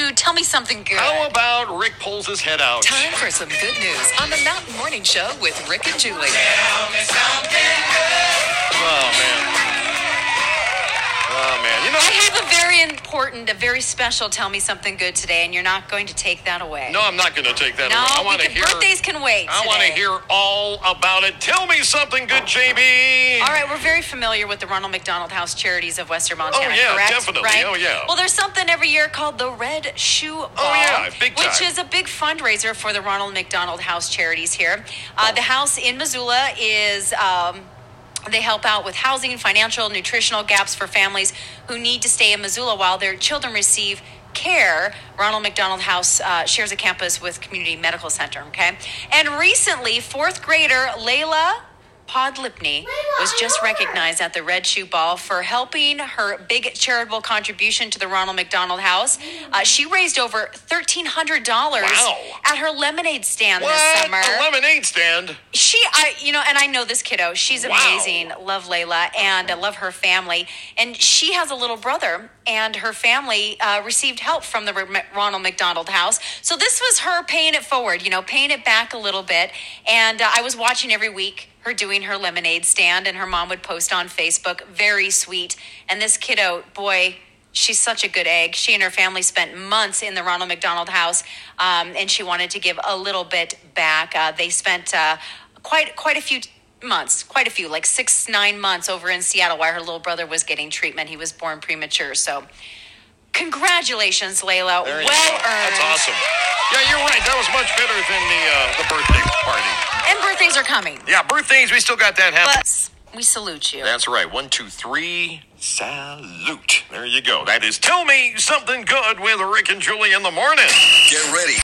to Tell Me Something Good. How about Rick pulls his head out? Time for some good news on the Mountain Morning Show with Rick and Julie. Tell me something good. Oh, man. Oh, man. You know, I have a very important, a very special Tell Me Something Good today, and you're not going to take that away. no, I'm not going to take that No, away. I want to hear. birthdays can wait I want to today. hear all about it. Tell me something good, JB. All right, we're very familiar with the Ronald McDonald House Charities of Western Montana, Oh, yeah, correct? definitely. Right? Oh, yeah. Well, there's something every year called the Red Shoe Ball. Oh, yeah, big time. Which is a big fundraiser for the Ronald McDonald House Charities here. The house in Missoula is... they help out with housing, financial, nutritional gaps for families who need to stay in Missoula while their children receive care. Ronald McDonald House shares a campus with Community Medical Center, okay? And recently, fourth grader Layla Podlipny was just recognized at the Red Shoe Ball for helping her big charitable contribution to the Ronald McDonald House. She raised over $1,300 Wow. at her lemonade stand What? this summer. A lemonade stand? And I know this kiddo. She's Wow. amazing. Love Layla, and I love her family. And she has a little brother, and her family received help from the Ronald McDonald House. So this was her paying it forward, paying it back a little bit. And I was watching every week her doing her lemonade stand, and her mom would post on Facebook. Very sweet. And this kiddo, boy, she's such a good egg. She and her family spent months in the Ronald McDonald House, and she wanted to give a little bit back. They spent quite a few months, like 6-9 months over in Seattle while her little brother was getting treatment. He was born premature. So congratulations, Layla. There you Well go. earned. That's awesome. Yeah, you're right. That was much better than the birthday party. And birthdays are coming. Yeah, birthdays, we still got that happening. But we salute you. That's right. 1, 2, 3. Salute. There you go. That is Tell Me Something Good with Rick and Julie in the morning. Get ready